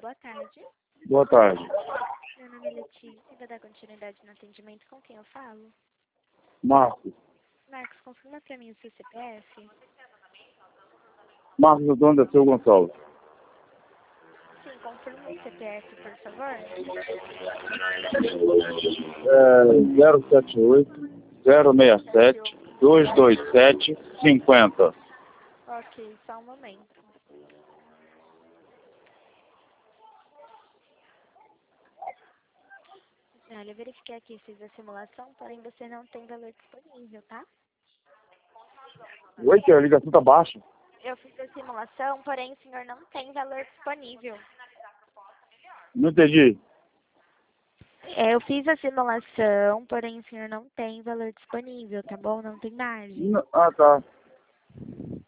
boa tarde. Boa tarde. Meu nome é Letícia, vou dar continuidade no atendimento. Com quem eu falo? Marcos. Marcos, confirma pra mim o seu CPF? Marcos Antônio da Silva Gonçalves. Sim, confirma o CPF, por favor. 078 067 227 50. Ok, só um momento. Olha, eu verifiquei aqui, fiz a simulação, porém você não tem valor disponível, tá? Oi, que a ligação tá baixa. Eu fiz a simulação, porém o senhor não tem valor disponível. Não entendi. Eu fiz a simulação, porém o senhor não tem valor disponível, tá bom? Não tem margem. Ah, tá.